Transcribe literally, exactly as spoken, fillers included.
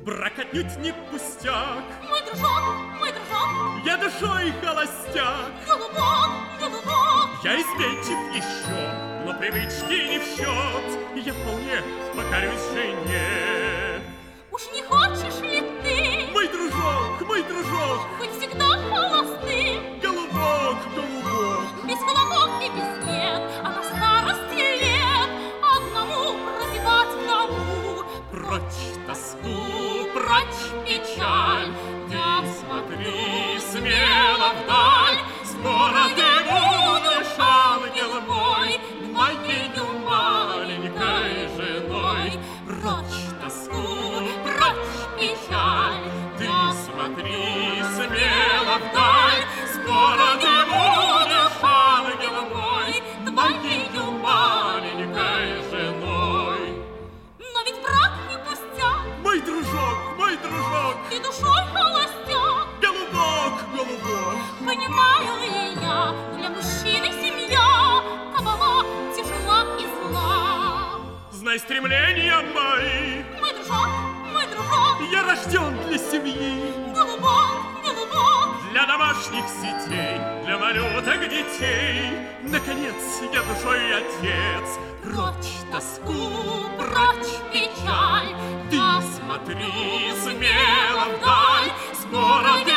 брак отнюдь не пустяк. Мой дружок, мой дружок, я душой холостяк. голубок, голубок, я изменчив еще, но привычки не в счет. Я вполне покорюсь жене. Уж не хочешь ли ты, мой дружок, мой дружок, быть всегда холостым? Голубок, голубок, без хлопот и без нет, а на старости лет одному прозябать в дому. прочь тоску, прочь печаль, ты смотри смело вдаль. Скоро ты будешь, ангел мой, моею маленькой женой. Прочь тоску, прочь печаль, ты смотри смело вдаль. Скоро ты будешь, ангел мой, моею маленькой женой. Но ведь брак не пустяк, Мой дружок, мой дружок, ты душой холостяк. голубок, голубок, Понимаю и я, для мужчины семья кабала тяжела и зла. знай стремления мои, Мой дружок, мой дружок, я рожден для семьи, голубок, голубок, для домашних сетей, для малюток детей. Наконец, я душой отец. Прочь тоску, прочь печаль, ты смотри смело вдаль. Скоро ты